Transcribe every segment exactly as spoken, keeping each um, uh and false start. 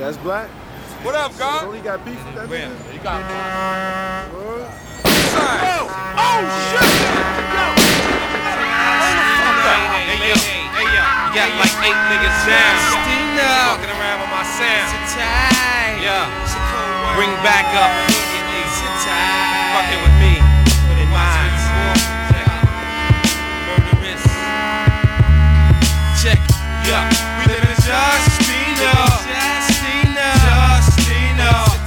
That's black? What up, God? Only got beef with that Man, nigga? you got Word? oh, oh shit! Yo! Hey, yo, hey, yo, you got like eight niggas down. Walking around with my sound. Yeah, bring back up. Fucking with me. In minds. Murderous. Check. Yeah, we live in Justina. Justina. Justina.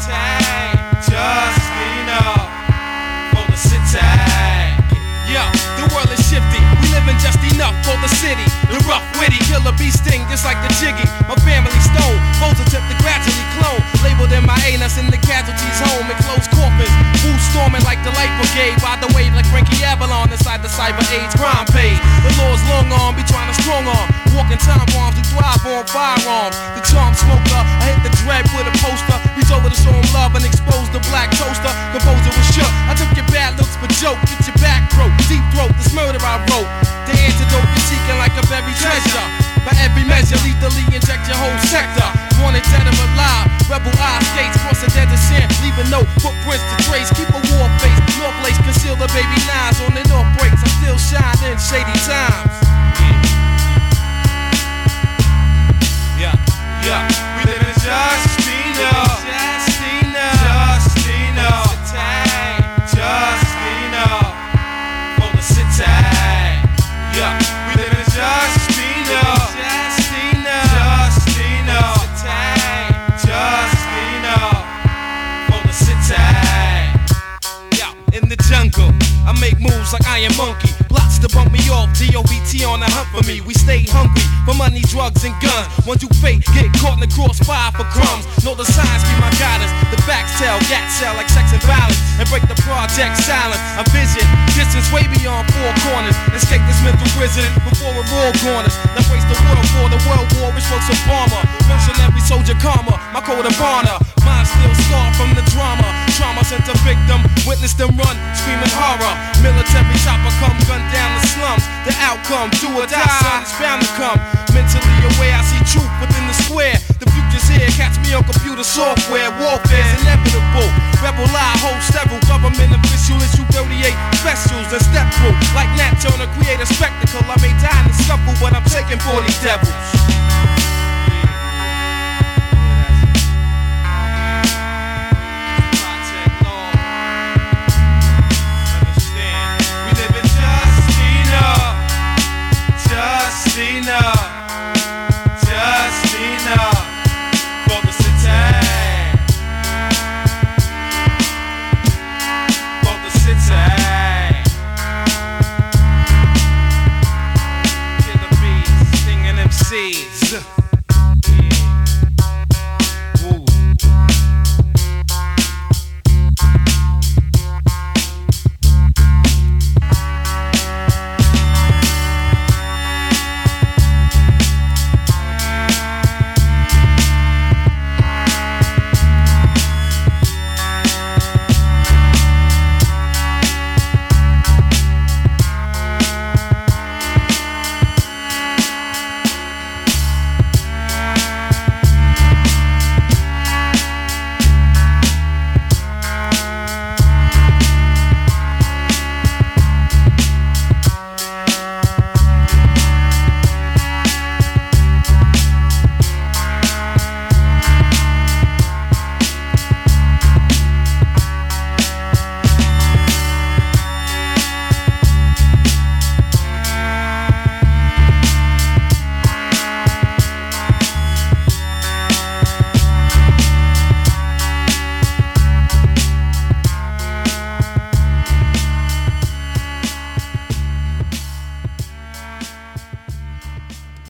Justina. For the city. Yeah, the world is shifty. We live in just enough for the city. The rough, witty, killer bee sting just like the jiggy. My family stole, foes attempt to gradually clone. Labeled in my anus in the casualties home in closed coffins. Fools storming like the light brigade. By the wave like Frankie Avalon inside the cyber age crime page. The law's long arm be trying to strong arm. Walking time bombs who thrive on firearms. The charm smoker, I hit the dread with a poster. Reach over to show him love and expose the black toaster. Composer was shook. I took your bad looks for joke. Get your back broke, deep throat. This murder I wrote. The antidote you're seeking like a buried treasure. By every measure, lethally inject your whole sector. Wanted dead or alive. Rebel eye skates cross the desert sand, leaving no footprints to trace. Keep a war face, North Lace conceal the baby knives on the North breaks. I still shine in shady times. Yeah, yeah, we live in Justina. Justina. Justina. Justina. For the city. Yeah, we live in Justina. Justina. Justina. Justina. For the city. Yeah, in the jungle, I make moves like Iron Monkey. Plots to bump me off, D O B T on the hunt for me. We stay hungry for money, drugs, and guns. Once you fake, get caught in the crossfire for crumbs. Know the signs be my guidance. The backs tell, gat sell like sex and violence. And break the project silence. A vision, distance way beyond four corners. Escape this mental prison before a war corners. Now brace the world for the world war, which folks of armor. Mercenary soldier karma, my code of honor. Mind still scarred from the drama. Trauma sent a victim, witness them run, screaming horror. Military chopper come, gun down the slums. The outcome, do or die, son's bound to come. Mentally aware, I see truth within the square. The future's here, catch me on computer software. Warfare's inevitable. Rebel lie, hold several government officials. Issue thirty-eight specials and step through. Like Nat Turner, create a spectacle. I may die in the scuffle, but I'm taking for these devils.